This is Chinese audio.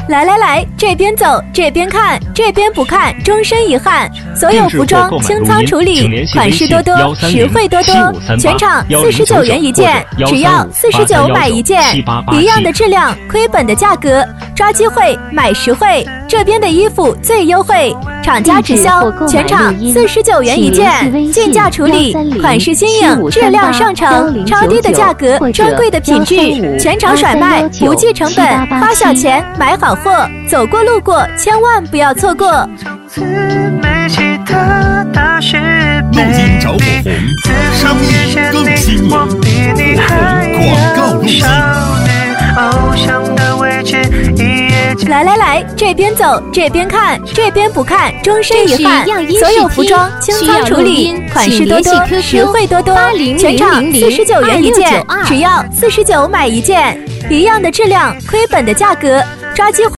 来来来，这边走，这边看，这边不看，终身遗憾。所有服装清仓处理，款式多多，实惠多多，全场49元一件，只要49买一件，一样的质量，亏本的价格，抓机会买实惠。这边的衣服最优惠，厂家直销，全场49元一件，进价处理，款式新颖，质量上乘，超低的价格，专柜的品质，全场甩卖，不计成本，花小钱买好货，走过路过千万不要错过。 录音找火红，声音更新颖，广告录音。 来来来，这边走，这边看，这边不看，终身遗憾。所有服装清仓处理，款式多多，实惠多多，全场49元一件，只要49买一件，一样的质量，亏本的价格，抓机会。